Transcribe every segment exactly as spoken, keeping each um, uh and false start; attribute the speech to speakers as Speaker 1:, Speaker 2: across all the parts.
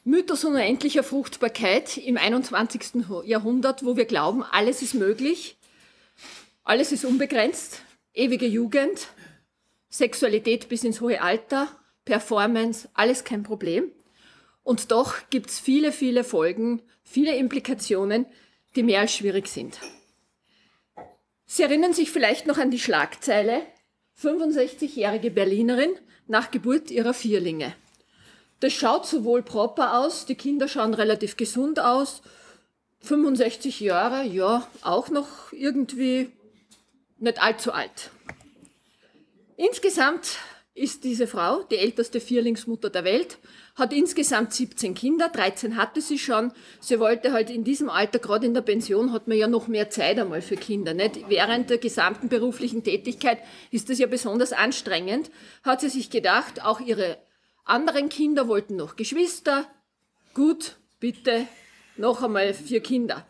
Speaker 1: Mythos unendlicher Fruchtbarkeit im einundzwanzigsten Jahrhundert, wo wir glauben, alles ist möglich, alles ist unbegrenzt, ewige Jugend, Sexualität bis ins hohe Alter, Performance, alles kein Problem. Und doch gibt es viele, viele Folgen, viele Implikationen, die mehr als schwierig sind. Sie erinnern sich vielleicht noch an die Schlagzeile, fünfundsechzigjährige Berlinerin nach Geburt ihrer Vierlinge. Das schaut sowohl proper aus, die Kinder schauen relativ gesund aus, fünfundsechzig Jahre, ja, auch noch irgendwie nicht allzu alt. Insgesamt ist diese Frau die älteste Vierlingsmutter der Welt, hat insgesamt siebzehn Kinder, dreizehn hatte sie schon. Sie wollte halt in diesem Alter, gerade in der Pension, hat man ja noch mehr Zeit einmal für Kinder. Nicht? Während der gesamten beruflichen Tätigkeit ist das ja besonders anstrengend. Hat sie sich gedacht, auch ihre anderen Kinder wollten noch Geschwister. Gut, bitte, noch einmal vier Kinder.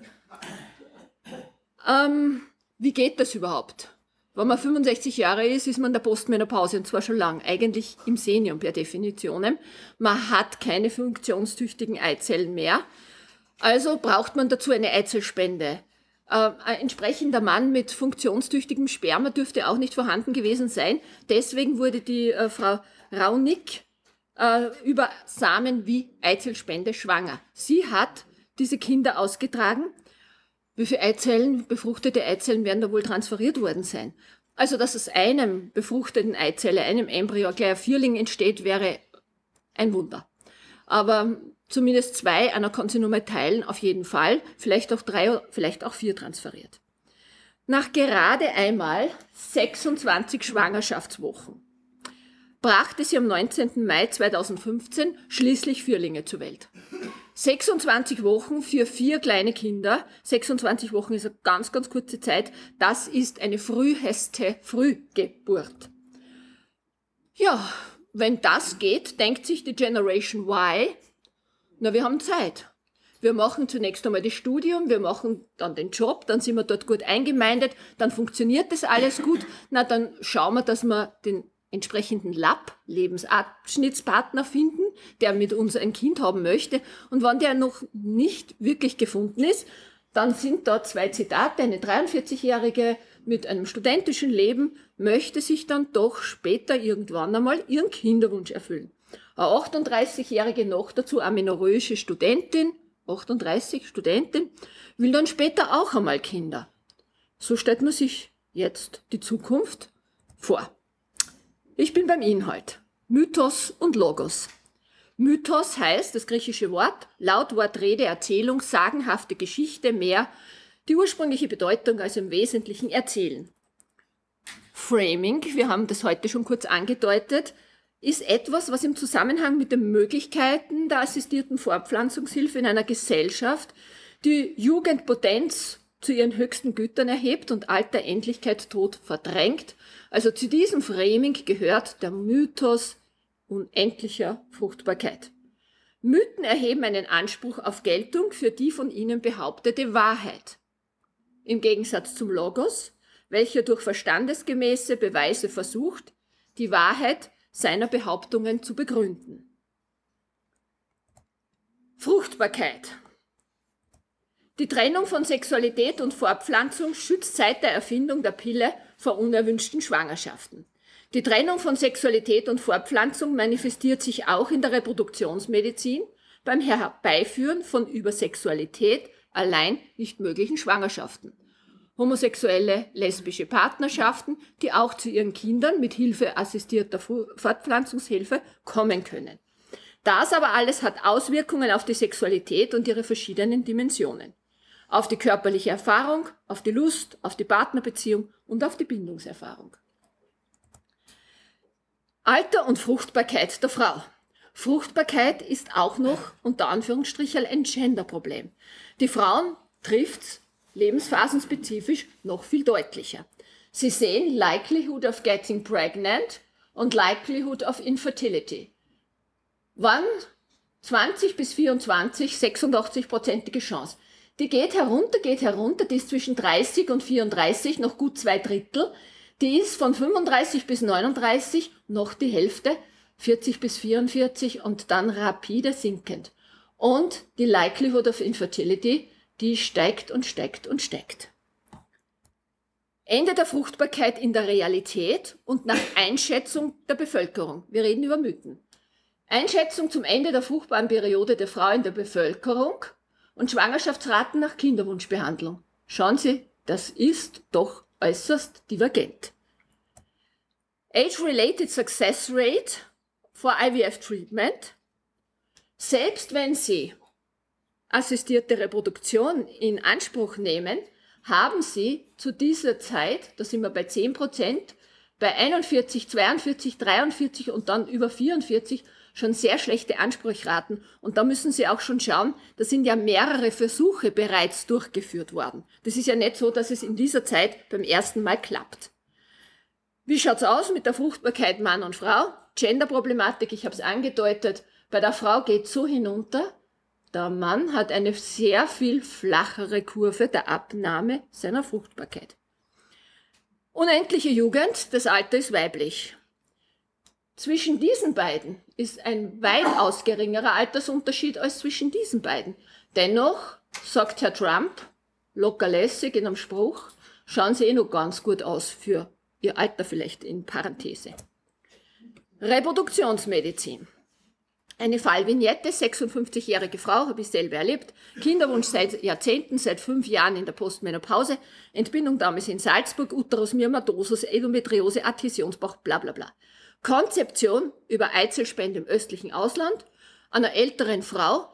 Speaker 1: Ähm, wie geht das überhaupt? Wenn man fünfundsechzig Jahre ist, ist man in der Postmenopause und zwar schon lang, eigentlich im Senium per Definition. Man hat keine funktionstüchtigen Eizellen mehr, also braucht man dazu eine Eizellspende. Äh, ein entsprechender Mann mit funktionstüchtigem Sperma dürfte auch nicht vorhanden gewesen sein. Deswegen wurde die äh, Frau Raunick äh, über Samen wie Eizellspende schwanger. Sie hat diese Kinder ausgetragen. Wie viele Eizellen, befruchtete Eizellen werden da wohl transferiert worden sein? Also, dass aus einem befruchteten Eizelle, einem Embryo, gleich ein Vierling entsteht, wäre ein Wunder. Aber zumindest zwei, einer kann sie nur mal teilen, auf jeden Fall. Vielleicht auch drei, vielleicht auch vier transferiert. Nach gerade einmal sechsundzwanzig Schwangerschaftswochen brachte sie am neunzehnten Mai zweitausendfünfzehn schließlich Vierlinge zur Welt. sechsundzwanzig Wochen für vier kleine Kinder. sechsundzwanzig Wochen ist eine ganz, ganz kurze Zeit. Das ist eine früheste Frühgeburt. Ja, wenn das geht, denkt sich die Generation Y, na, wir haben Zeit. Wir machen zunächst einmal das Studium, wir machen dann den Job, dann sind wir dort gut eingemeindet, dann funktioniert das alles gut. Na, dann schauen wir, dass wir den entsprechenden Lab, Lebensabschnittspartner finden, der mit uns ein Kind haben möchte. Und wenn der noch nicht wirklich gefunden ist, dann sind dort zwei Zitate. Eine dreiundvierzigjährige mit einem studentischen Leben möchte sich dann doch später irgendwann einmal ihren Kinderwunsch erfüllen. Eine achtunddreißigjährige noch dazu amenorrhoische Studentin, achtunddreißig Studentin, will dann später auch einmal Kinder. So stellt man sich jetzt die Zukunft vor. Ich bin beim Inhalt. Mythos und Logos. Mythos heißt, das griechische Wort, laut Wort, Rede, Erzählung, sagenhafte Geschichte, mehr, die ursprüngliche Bedeutung also im Wesentlichen erzählen. Framing, wir haben das heute schon kurz angedeutet, ist etwas, was im Zusammenhang mit den Möglichkeiten der assistierten Fortpflanzungshilfe in einer Gesellschaft die Jugendpotenz zu ihren höchsten Gütern erhebt und Alter, Endlichkeit, Tod verdrängt. Also zu diesem Framing gehört der Mythos unendlicher Fruchtbarkeit. Mythen erheben einen Anspruch auf Geltung für die von ihnen behauptete Wahrheit. Im Gegensatz zum Logos, welcher durch verstandesgemäße Beweise versucht, die Wahrheit seiner Behauptungen zu begründen. Fruchtbarkeit. Die Trennung von Sexualität und Fortpflanzung schützt seit der Erfindung der Pille vor unerwünschten Schwangerschaften. Die Trennung von Sexualität und Fortpflanzung manifestiert sich auch in der Reproduktionsmedizin beim Herbeiführen von über Sexualität allein nicht möglichen Schwangerschaften. Homosexuelle, lesbische Partnerschaften, die auch zu ihren Kindern mit Hilfe assistierter Fortpflanzungshilfe kommen können. Das aber alles hat Auswirkungen auf die Sexualität und ihre verschiedenen Dimensionen. Auf die körperliche Erfahrung, auf die Lust, auf die Partnerbeziehung und auf die Bindungserfahrung. Alter und Fruchtbarkeit der Frau. Fruchtbarkeit ist auch noch unter Anführungsstrichen ein Genderproblem. Die Frauen trifft's lebensphasenspezifisch noch viel deutlicher. Sie sehen Likelihood of getting pregnant und Likelihood of infertility. Wann? zwanzig bis vierundzwanzig, sechsundachtzig-prozentige Chance. Die geht herunter, geht herunter, die ist zwischen dreißig und vierunddreißig, noch gut zwei Drittel. Die ist von fünfunddreißig bis neununddreißig, noch die Hälfte, vierzig bis vierundvierzig und dann rapide sinkend. Und die Likelihood of Infertility, die steigt und steigt und steigt. Ende der Fruchtbarkeit in der Realität und nach Einschätzung der Bevölkerung. Wir reden über Mythen. Einschätzung zum Ende der fruchtbaren Periode der Frau in der Bevölkerung und Schwangerschaftsraten nach Kinderwunschbehandlung. Schauen Sie, das ist doch äußerst divergent. Age-related success rate for I V F treatment. Selbst wenn Sie assistierte Reproduktion in Anspruch nehmen, haben Sie zu dieser Zeit, da sind wir bei zehn Prozent, bei einundvierzig, zweiundvierzig, dreiundvierzig und dann über vierundvierzig schon sehr schlechte Anspruchraten. Und da müssen Sie auch schon schauen, da sind ja mehrere Versuche bereits durchgeführt worden. Das ist ja nicht so, dass es in dieser Zeit beim ersten Mal klappt. Wie schaut's aus mit der Fruchtbarkeit Mann und Frau? Genderproblematik, ich habe es angedeutet, bei der Frau geht so hinunter, der Mann hat eine sehr viel flachere Kurve der Abnahme seiner Fruchtbarkeit. Unendliche Jugend, das Alter ist weiblich. Zwischen diesen beiden ist ein weitaus geringerer Altersunterschied als zwischen diesen beiden. Dennoch, sagt Herr Trump, locker lässig in einem Spruch, schauen sie eh noch ganz gut aus für ihr Alter vielleicht in Parenthese. Reproduktionsmedizin. Eine Fallvignette, sechsundfünfzigjährige Frau, habe ich selber erlebt, Kinderwunsch seit Jahrzehnten, seit fünf Jahren in der Postmenopause, Entbindung damals in Salzburg, Uterus myomatosus, Endometriose, Adhäsionsbauch, bla bla bla. Konzeption über Eizellspende im östlichen Ausland. Einer älteren Frau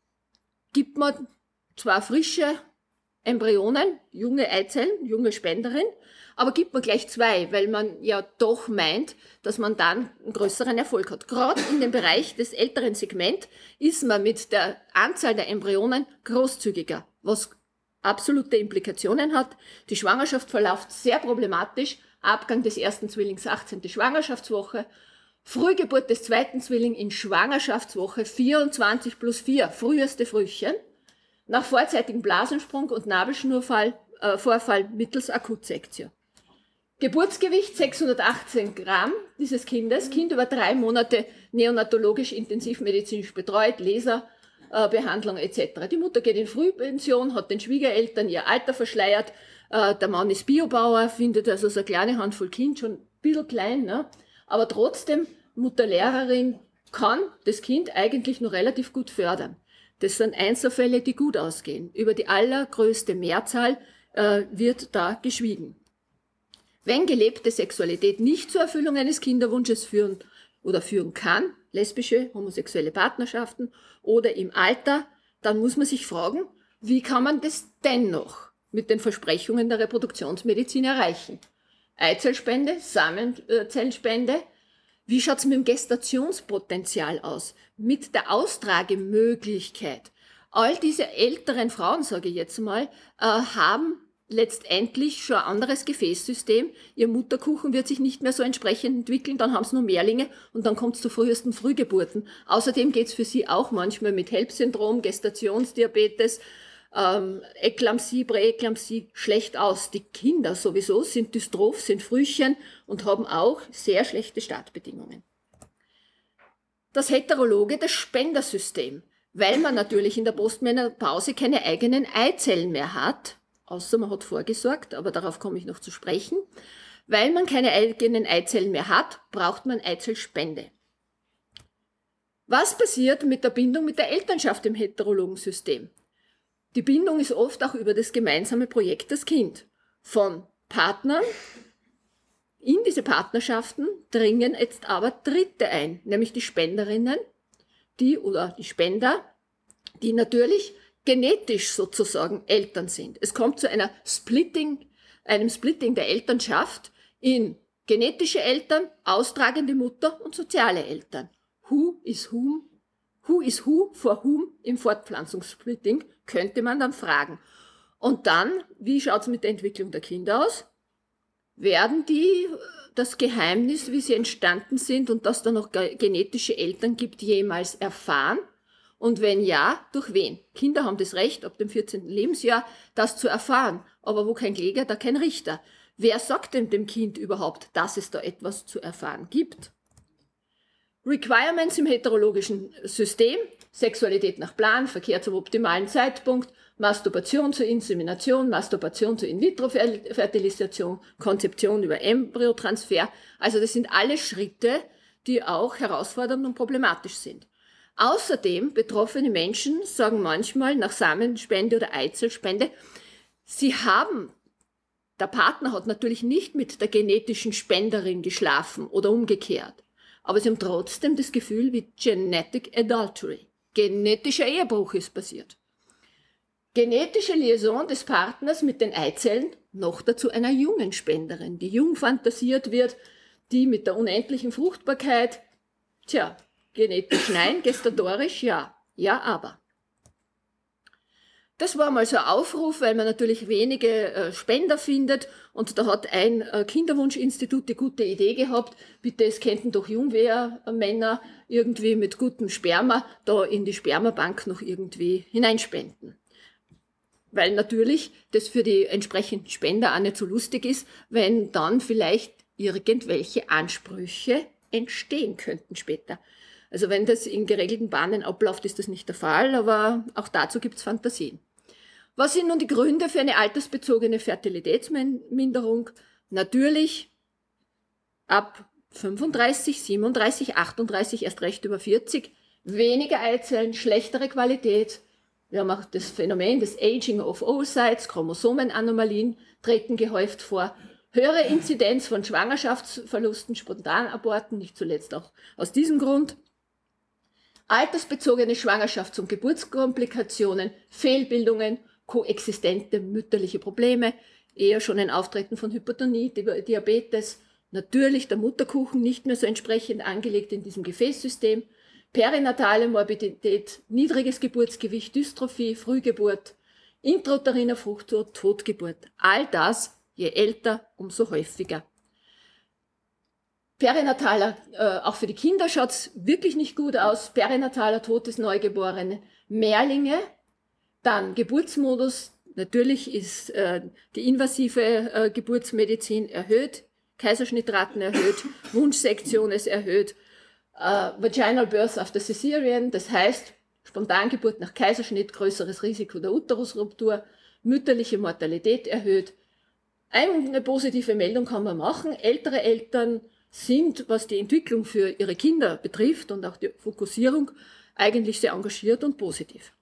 Speaker 1: gibt man zwar frische Embryonen, junge Eizellen, junge Spenderin, aber gibt man gleich zwei, weil man ja doch meint, dass man dann einen größeren Erfolg hat. Gerade in dem Bereich des älteren Segments ist man mit der Anzahl der Embryonen großzügiger, was absolute Implikationen hat. Die Schwangerschaft verläuft sehr problematisch. Abgang des ersten Zwillings, achtzehnte Schwangerschaftswoche. Frühgeburt des zweiten Zwillings in Schwangerschaftswoche vierundzwanzig plus vier, früheste Frühchen. Nach vorzeitigem Blasensprung und Nabelschnurvorfall äh, Vorfall mittels Akutsektio. Geburtsgewicht sechshundertachtzehn Gramm dieses Kindes, Kind über drei Monate neonatologisch intensivmedizinisch betreut, Laserbehandlung äh, et cetera. Die Mutter geht in Frühpension, hat den Schwiegereltern ihr Alter verschleiert, äh, der Mann ist Biobauer, findet also so eine kleine Handvoll Kind, schon ein bisschen klein, ne? Aber trotzdem, Mutterlehrerin kann das Kind eigentlich noch relativ gut fördern. Das sind Einzelfälle, die gut ausgehen. Über die allergrößte Mehrzahl äh, wird da geschwiegen. Wenn gelebte Sexualität nicht zur Erfüllung eines Kinderwunsches führen oder führen kann, lesbische, homosexuelle Partnerschaften oder im Alter, dann muss man sich fragen, wie kann man das dennoch mit den Versprechungen der Reproduktionsmedizin erreichen? Eizellspende, Samenzellenspende. Wie schaut's mit dem Gestationspotenzial aus? Mit der Austragemöglichkeit? All diese älteren Frauen, sage ich jetzt mal, äh, haben letztendlich schon ein anderes Gefäßsystem. Ihr Mutterkuchen wird sich nicht mehr so entsprechend entwickeln, dann haben sie nur Mehrlinge und dann kommt es zu frühesten Frühgeburten. Außerdem geht's für sie auch manchmal mit HELLP-Syndrom, Gestationsdiabetes, ähm, Eklampsie, Präeklampsie schlecht aus. Die Kinder sowieso sind dystroph, sind Frühchen und haben auch sehr schlechte Startbedingungen. Das Heterologe, das Spendersystem, weil man natürlich in der Postmenopause keine eigenen Eizellen mehr hat, außer man hat vorgesorgt, aber darauf komme ich noch zu sprechen. Weil man keine eigenen Eizellen mehr hat, braucht man Eizellspende. Was passiert mit der Bindung mit der Elternschaft im heterologen System? Die Bindung ist oft auch über das gemeinsame Projekt das Kind. Von Partnern in diese Partnerschaften dringen jetzt aber Dritte ein, nämlich die Spenderinnen, die oder die Spender, die natürlich genetisch sozusagen Eltern sind. Es kommt zu einer Splitting, einem Splitting der Elternschaft in genetische Eltern, austragende Mutter und soziale Eltern. Who is whom? Who is who for whom im Fortpflanzungssplitting könnte man dann fragen. Und dann, wie schaut es mit der Entwicklung der Kinder aus? Werden die das Geheimnis, wie sie entstanden sind und dass da noch genetische Eltern gibt, jemals erfahren? Und wenn ja, durch wen? Kinder haben das Recht, ab dem vierzehnten Lebensjahr das zu erfahren. Aber wo kein Kläger, da kein Richter. Wer sagt denn dem Kind überhaupt, dass es da etwas zu erfahren gibt? Requirements im heterologischen System. Sexualität nach Plan, Verkehr zum optimalen Zeitpunkt, Masturbation zur Insemination, Masturbation zur In-vitro-Fertilisation, Konzeption über Embryotransfer. Also das sind alle Schritte, die auch herausfordernd und problematisch sind. Außerdem, betroffene Menschen sagen manchmal nach Samenspende oder Eizellspende, sie haben, der Partner hat natürlich nicht mit der genetischen Spenderin geschlafen oder umgekehrt, aber sie haben trotzdem das Gefühl wie Genetic Adultery. Genetischer Ehebruch ist passiert. Genetische Liaison des Partners mit den Eizellen, noch dazu einer jungen Spenderin, die jung fantasiert wird, die mit der unendlichen Fruchtbarkeit, tja, genetisch nein, gestatorisch ja, ja aber. Das war mal so ein Aufruf, weil man natürlich wenige äh, Spender findet und da hat ein äh, Kinderwunschinstitut die gute Idee gehabt, bitte es könnten doch Jungwehrmänner irgendwie mit gutem Sperma da in die Spermabank noch irgendwie hineinspenden. Weil natürlich das für die entsprechenden Spender auch nicht so lustig ist, wenn dann vielleicht irgendwelche Ansprüche entstehen könnten später. Also wenn das in geregelten Bahnen abläuft, ist das nicht der Fall, aber auch dazu gibt es Fantasien. Was sind nun die Gründe für eine altersbezogene Fertilitätsminderung? Natürlich ab fünfunddreißig, siebenunddreißig, achtunddreißig, erst recht über vierzig, weniger Eizellen, schlechtere Qualität. Wir haben auch das Phänomen des Aging of Oocytes, Chromosomenanomalien treten gehäuft vor. Höhere Inzidenz von Schwangerschaftsverlusten, Spontanaborten, nicht zuletzt auch aus diesem Grund. Altersbezogene Schwangerschafts- und Geburtskomplikationen, Fehlbildungen, koexistente mütterliche Probleme, eher schon ein Auftreten von Hypertonie, Diabetes, natürlich der Mutterkuchen nicht mehr so entsprechend angelegt in diesem Gefäßsystem, perinatale Morbidität, niedriges Geburtsgewicht, Dystrophie, Frühgeburt, intrauteriner Fruchttod, Totgeburt. All das, je älter, umso häufiger. Perinataler, äh, auch für die Kinder schaut es wirklich nicht gut aus. Perinataler Tod des Neugeborenen, Mehrlinge, dann Geburtsmodus. Natürlich ist äh, die invasive äh, Geburtsmedizin erhöht, Kaiserschnittraten erhöht, Wunschsektion ist erhöht, äh, Vaginal Birth after Caesarean, das heißt Spontangeburt nach Kaiserschnitt, größeres Risiko der Uterusruptur, mütterliche Mortalität erhöht. Eine positive Meldung kann man machen, ältere Eltern sind, was die Entwicklung für ihre Kinder betrifft und auch die Fokussierung, eigentlich sehr engagiert und positiv.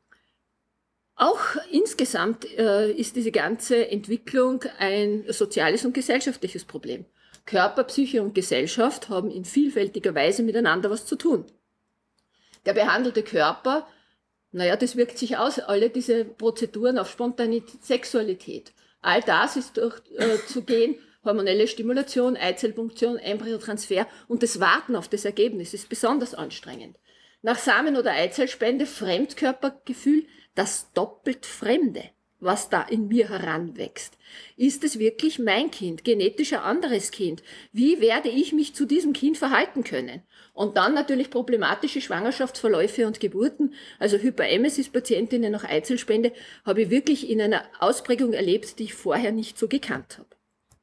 Speaker 1: Auch insgesamt äh, ist diese ganze Entwicklung ein soziales und gesellschaftliches Problem. Körper, Psyche und Gesellschaft haben in vielfältiger Weise miteinander was zu tun. Der behandelte Körper, naja, das wirkt sich aus, alle diese Prozeduren auf Spontanität, Sexualität. All das ist durchzugehen, äh, hormonelle Stimulation, Eizellpunktion, Embryotransfer und das Warten auf das Ergebnis ist besonders anstrengend. Nach Samen- oder Eizellspende Fremdkörpergefühl, das doppelt Fremde, was da in mir heranwächst. Ist es wirklich mein Kind, genetisch ein anderes Kind? Wie werde ich mich zu diesem Kind verhalten können? Und dann natürlich problematische Schwangerschaftsverläufe und Geburten, also Hyperemesis-Patientinnen nach Eizellspende, habe ich wirklich in einer Ausprägung erlebt, die ich vorher nicht so gekannt habe.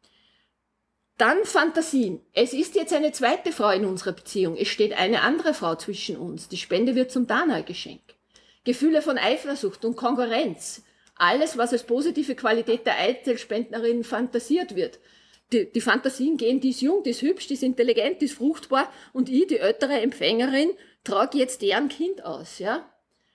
Speaker 1: Dann Fantasien. Es ist jetzt eine zweite Frau in unserer Beziehung. Es steht eine andere Frau zwischen uns. Die Spende wird zum Dana-Geschenk. Gefühle von Eifersucht und Konkurrenz. Alles, was als positive Qualität der Eizellspendnerin fantasiert wird. Die, die Fantasien gehen, die ist jung, die ist hübsch, die ist intelligent, die ist fruchtbar und ich, die ältere Empfängerin, trage jetzt deren Kind aus, ja.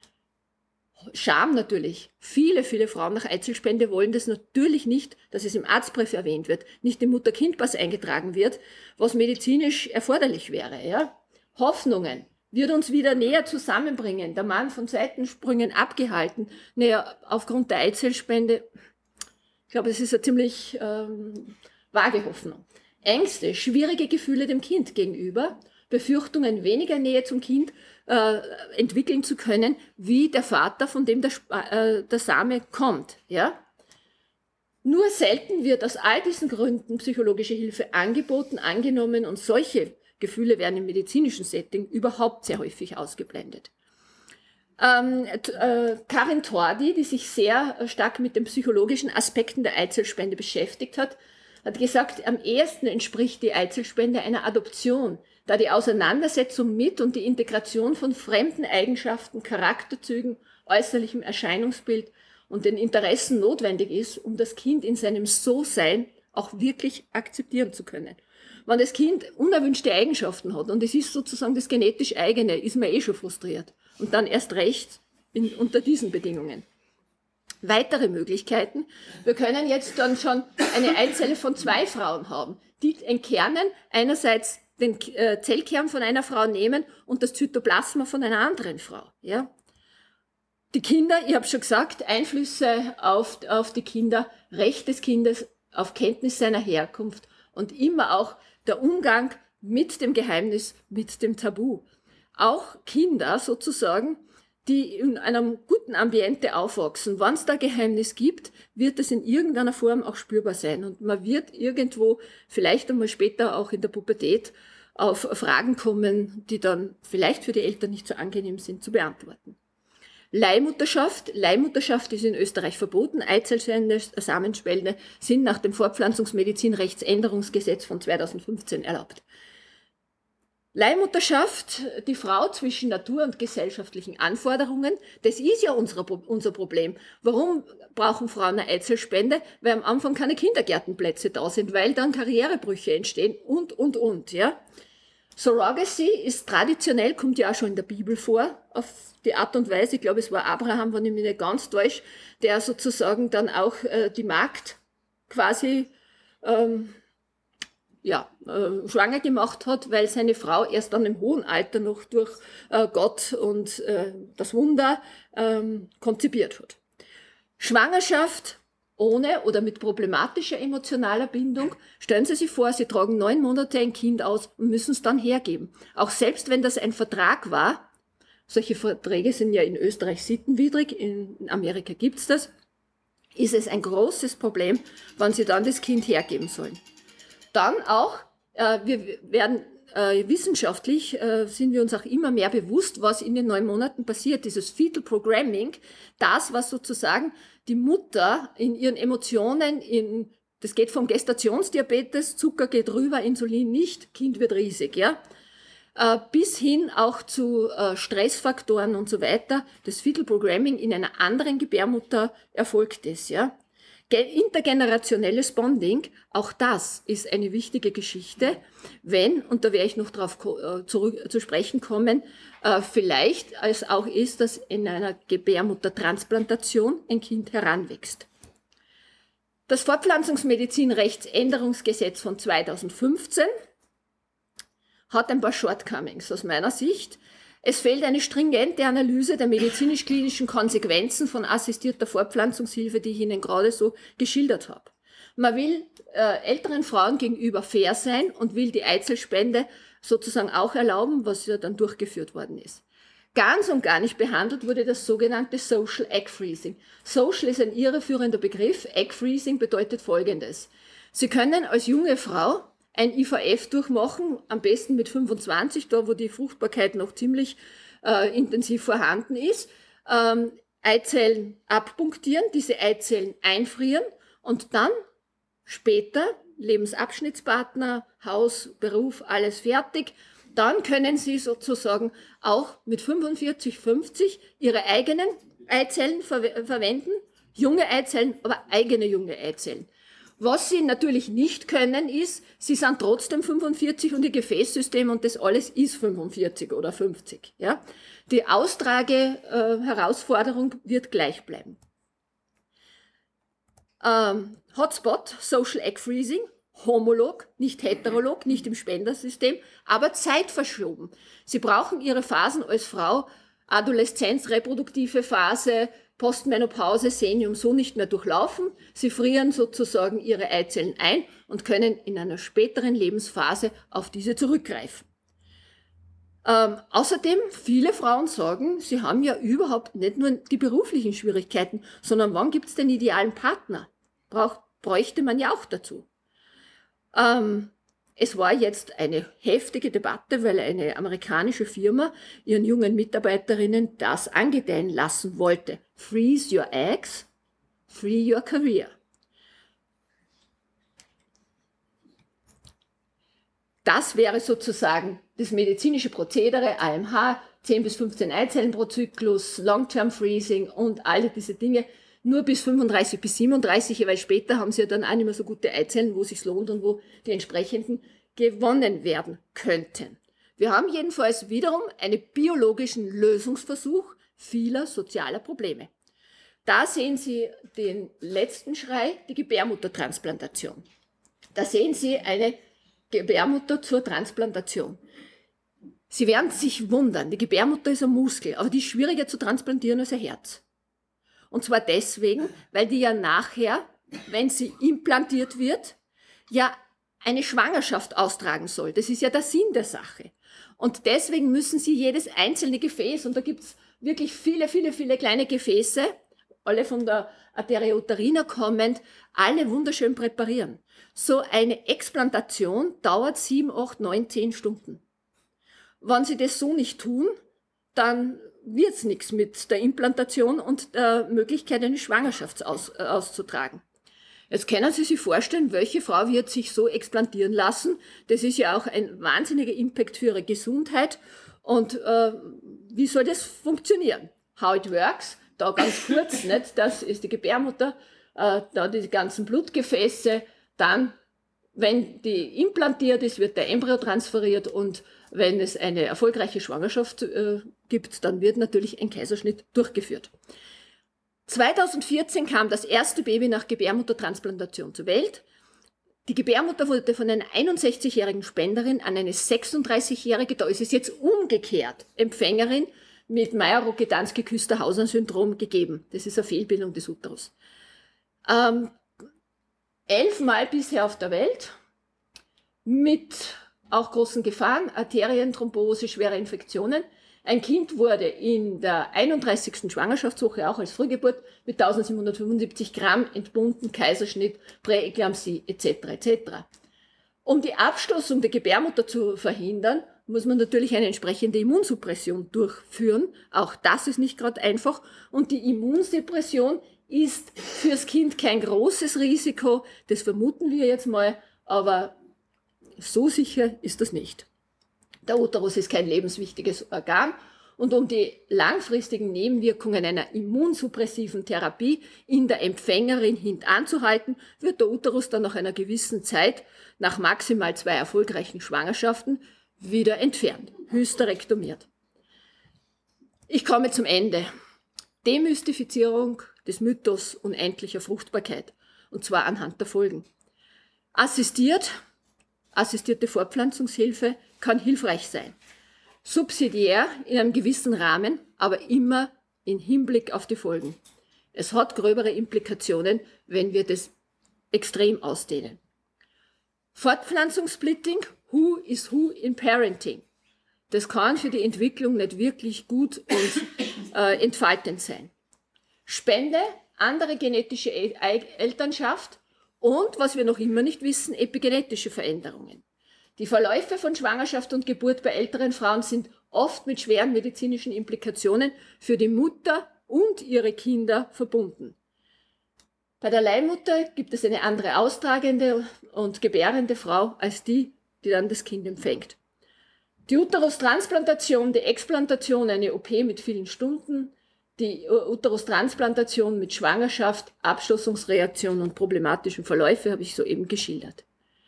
Speaker 1: Scham natürlich. Viele, viele Frauen nach Eizellspende wollen das natürlich nicht, dass es im Arztbrief erwähnt wird, nicht im Mutter-Kind-Pass eingetragen wird, was medizinisch erforderlich wäre, ja. Hoffnungen. Wird uns wieder näher zusammenbringen, der Mann von Seitensprüngen abgehalten. Naja, aufgrund der Eizellspende, ich glaube, es ist eine ziemlich ähm, vage Hoffnung. Ängste, schwierige Gefühle dem Kind gegenüber, Befürchtungen, weniger Nähe zum Kind äh, entwickeln zu können, wie der Vater, von dem der, äh, der Same kommt. Ja? Nur selten wird aus all diesen Gründen psychologische Hilfe angeboten, angenommen und solche Gefühle werden im medizinischen Setting überhaupt sehr häufig ausgeblendet. Ähm, äh, Karin Tordi, die sich sehr stark mit den psychologischen Aspekten der Eizellspende beschäftigt hat, hat gesagt, am ehesten entspricht die Eizellspende einer Adoption, da die Auseinandersetzung mit und die Integration von fremden Eigenschaften, Charakterzügen, äußerlichem Erscheinungsbild und den Interessen notwendig ist, um das Kind in seinem So-Sein auch wirklich akzeptieren zu können. Wenn das Kind unerwünschte Eigenschaften hat und es ist sozusagen das genetisch eigene, ist man eh schon frustriert. Und dann erst recht in, unter diesen Bedingungen. Weitere Möglichkeiten. Wir können jetzt dann schon eine Eizelle von zwei Frauen haben, die entkernen, einerseits den äh, Zellkern von einer Frau nehmen und das Zytoplasma von einer anderen Frau. Ja? Die Kinder, ich habe schon gesagt, Einflüsse auf, auf die Kinder, Recht des Kindes auf Kenntnis seiner Herkunft und immer auch der Umgang mit dem Geheimnis, mit dem Tabu. Auch Kinder sozusagen, die in einem guten Ambiente aufwachsen. Wenn es da Geheimnis gibt, wird es in irgendeiner Form auch spürbar sein. Und man wird irgendwo, vielleicht einmal später auch in der Pubertät, auf Fragen kommen, die dann vielleicht für die Eltern nicht so angenehm sind zu beantworten. Leihmutterschaft. Leihmutterschaft ist in Österreich verboten. Eizellspende, Samenspende sind nach dem Fortpflanzungsmedizin-Rechtsänderungsgesetz von zweitausendfünfzehn erlaubt. Leihmutterschaft, die Frau zwischen Natur und gesellschaftlichen Anforderungen, das ist ja unser, unser Problem. Warum brauchen Frauen eine Eizellspende? Weil am Anfang keine Kindergärtenplätze da sind, weil dann Karrierebrüche entstehen und, und, und, ja. Surrogacy ist traditionell, kommt ja auch schon in der Bibel vor, auf die Art und Weise, ich glaube, es war Abraham, wenn ich mich nicht ganz täusche, der sozusagen dann auch äh, die Magd quasi, ähm, ja, äh, schwanger gemacht hat, weil seine Frau erst dann im hohen Alter noch durch äh, Gott und äh, das Wunder ähm, konzipiert hat. Schwangerschaft ohne oder mit problematischer emotionaler Bindung. Stellen Sie sich vor, Sie tragen neun Monate ein Kind aus und müssen es dann hergeben. Auch selbst wenn das ein Vertrag war, solche Verträge sind ja in Österreich sittenwidrig, in Amerika gibt's das, ist es ein großes Problem, wann Sie dann das Kind hergeben sollen. Dann auch, äh, wir werden äh, wissenschaftlich, äh, sind wir uns auch immer mehr bewusst, was in den neun Monaten passiert. Dieses Fetal Programming, das, was sozusagen die Mutter in ihren Emotionen, in, das geht vom Gestationsdiabetes, Zucker geht rüber, Insulin nicht, Kind wird riesig, ja, äh, bis hin auch zu äh, Stressfaktoren und so weiter. Das Fetal Programming in einer anderen Gebärmutter erfolgt es, ja. Intergenerationelles Bonding, auch das ist eine wichtige Geschichte, wenn, und da werde ich noch darauf zurück zu sprechen kommen, vielleicht es auch ist, dass in einer Gebärmuttertransplantation ein Kind heranwächst. Das Fortpflanzungsmedizin-Rechtsänderungsgesetz von zweitausendfünfzehn hat ein paar Shortcomings aus meiner Sicht. Es fehlt eine stringente Analyse der medizinisch-klinischen Konsequenzen von assistierter Fortpflanzungshilfe, die ich Ihnen gerade so geschildert habe. Man will äh, älteren Frauen gegenüber fair sein und will die Eizellspende sozusagen auch erlauben, was ja dann durchgeführt worden ist. Ganz und gar nicht behandelt wurde das sogenannte Social Egg Freezing. Social ist ein irreführender Begriff. Egg Freezing bedeutet Folgendes. Sie können als junge Frau ein I V F durchmachen, am besten mit fünfundzwanzig, da wo die Fruchtbarkeit noch ziemlich äh, intensiv vorhanden ist, ähm, Eizellen abpunktieren, diese Eizellen einfrieren und dann später Lebensabschnittspartner, Haus, Beruf, alles fertig. Dann können Sie sozusagen auch mit fünfundvierzig, fünfzig Ihre eigenen Eizellen ver- verwenden, junge Eizellen, aber eigene junge Eizellen. Was Sie natürlich nicht können, ist, Sie sind trotzdem fünfundvierzig und Ihr Gefäßsystem und das alles ist fünfundvierzig oder fünfzig. Ja? Die Austrage-Herausforderung wird gleich bleiben. Ähm, Hotspot, Social Egg Freezing, homolog, nicht heterolog, nicht im Spendersystem, aber zeitverschoben. Sie brauchen Ihre Phasen als Frau, Adoleszenz, reproduktive Phase, Postmenopause, Senium so nicht mehr durchlaufen. Sie frieren sozusagen ihre Eizellen ein und können in einer späteren Lebensphase auf diese zurückgreifen. Ähm, außerdem, viele Frauen sagen, sie haben ja überhaupt nicht nur die beruflichen Schwierigkeiten, sondern wann gibt es den idealen Partner? Braucht, bräuchte man ja auch dazu. Ähm, Es war jetzt eine heftige Debatte, weil eine amerikanische Firma ihren jungen Mitarbeiterinnen das angedeihen lassen wollte. Freeze your eggs, free your career. Das wäre sozusagen das medizinische Prozedere, A M H, zehn bis fünfzehn Eizellen pro Zyklus, Long-Term Freezing und alle diese Dinge. Nur bis fünfunddreißig bis siebenunddreißig, weil später haben sie ja dann auch nicht mehr so gute Eizellen, wo es sich lohnt und wo die entsprechenden gewonnen werden könnten. Wir haben jedenfalls wiederum einen biologischen Lösungsversuch vieler sozialer Probleme. Da sehen Sie den letzten Schrei, die Gebärmuttertransplantation. Da sehen Sie eine Gebärmutter zur Transplantation. Sie werden sich wundern, die Gebärmutter ist ein Muskel, aber die ist schwieriger zu transplantieren als ein Herz. Und zwar deswegen, weil die ja nachher, wenn sie implantiert wird, ja eine Schwangerschaft austragen soll. Das ist ja der Sinn der Sache. Und deswegen müssen sie jedes einzelne Gefäß, und da gibt's wirklich viele, viele, viele kleine Gefäße, alle von der Arteria uterina kommend, alle wunderschön präparieren. So eine Explantation dauert sieben, acht, neun, zehn Stunden. Wenn sie das so nicht tun, dann wird's nichts mit der Implantation und der Möglichkeit, eine Schwangerschaft aus, äh, auszutragen. Jetzt können Sie sich vorstellen, welche Frau wird sich so explantieren lassen. Das ist ja auch ein wahnsinniger Impact für ihre Gesundheit. Und äh, wie soll das funktionieren? How it works? Da ganz kurz, nicht? Das ist die Gebärmutter, äh, da die ganzen Blutgefäße, dann, wenn die implantiert ist, wird der Embryo transferiert und wenn es eine erfolgreiche Schwangerschaft äh, gibt, dann wird natürlich ein Kaiserschnitt durchgeführt. zweitausendvierzehn kam das erste Baby nach Gebärmuttertransplantation zur Welt. Die Gebärmutter wurde von einer einundsechzigjährigen Spenderin an eine sechsunddreißigjährige, da ist es jetzt umgekehrt, Empfängerin mit Mayer-Rokitansky-Küster-Hauser-Syndrom gegeben. Das ist eine Fehlbildung des Uterus. Ähm, elfmal bisher auf der Welt, mit auch großen Gefahren, Arterienthrombose, schwere Infektionen. Ein Kind wurde in der einunddreißigsten Schwangerschaftswoche, auch als Frühgeburt, mit eintausendsiebenhundertfünfundsiebzig Gramm entbunden, Kaiserschnitt, Präeklampsie et cetera et cetera. Um die Abstoßung der Gebärmutter zu verhindern, muss man natürlich eine entsprechende Immunsuppression durchführen. Auch das ist nicht gerade einfach. Und die Immunsuppression ist fürs Kind kein großes Risiko. Das vermuten wir jetzt mal, aber so sicher ist das nicht. Der Uterus ist kein lebenswichtiges Organ. Und um die langfristigen Nebenwirkungen einer immunsuppressiven Therapie in der Empfängerin hintanzuhalten, wird der Uterus dann nach einer gewissen Zeit, nach maximal zwei erfolgreichen Schwangerschaften, wieder entfernt, hysterektomiert. Ich komme zum Ende. Demystifizierung des Mythos unendlicher Fruchtbarkeit, und zwar anhand der Folgen. Assistiert, assistierte Fortpflanzungshilfe kann hilfreich sein. Subsidiär in einem gewissen Rahmen, aber immer in Hinblick auf die Folgen. Es hat gröbere Implikationen, wenn wir das extrem ausdehnen. Fortpflanzungssplitting, who is who in parenting? Das kann für die Entwicklung nicht wirklich gut und äh, entfaltend sein. Spende, andere genetische Elternschaft und, was wir noch immer nicht wissen, epigenetische Veränderungen. Die Verläufe von Schwangerschaft und Geburt bei älteren Frauen sind oft mit schweren medizinischen Implikationen für die Mutter und ihre Kinder verbunden. Bei der Leihmutter gibt es eine andere austragende und gebärende Frau als die, die dann das Kind empfängt. Die Uterustransplantation, die Explantation, eine O P mit vielen Stunden, die Uterustransplantation mit Schwangerschaft, Abstoßungsreaktion und problematischen Verläufe habe ich soeben geschildert.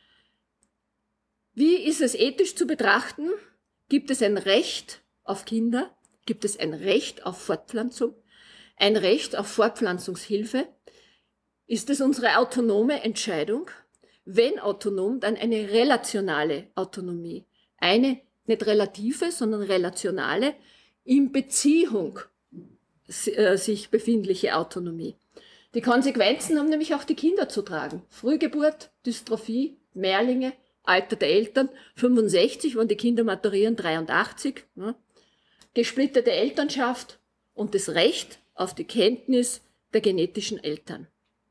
Speaker 1: Wie ist es ethisch zu betrachten? Gibt es ein Recht auf Kinder? Gibt es ein Recht auf Fortpflanzung? Ein Recht auf Fortpflanzungshilfe? Ist es unsere autonome Entscheidung? Wenn autonom, dann eine relationale Autonomie. Eine nicht relative, sondern relationale, in Beziehung sich befindliche Autonomie. Die Konsequenzen haben nämlich auch die Kinder zu tragen. Frühgeburt, Dystrophie, Mehrlinge, Alter der Eltern, fünfundsechzig, wenn die Kinder maturieren, dreiundachtzig, ne? Gesplitterte Elternschaft und das Recht auf die Kenntnis der genetischen Eltern.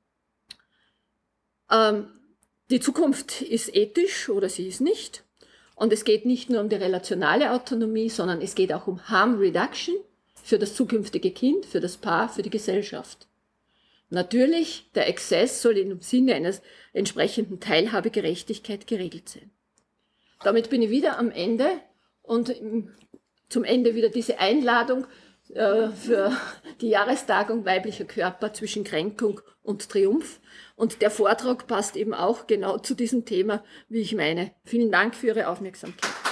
Speaker 1: Ähm, die Zukunft ist ethisch oder sie ist nicht. Und es geht nicht nur um die relationale Autonomie, sondern es geht auch um Harm Reduction für das zukünftige Kind, für das Paar, für die Gesellschaft. Natürlich, der Exzess soll im Sinne einer entsprechenden Teilhabegerechtigkeit geregelt sein. damit bin ich wieder am Ende und zum Ende wieder diese Einladung äh, für die Jahrestagung Weiblicher Körper zwischen Kränkung und Triumph. Und der Vortrag passt eben auch genau zu diesem Thema, wie ich meine. Vielen Dank für Ihre Aufmerksamkeit.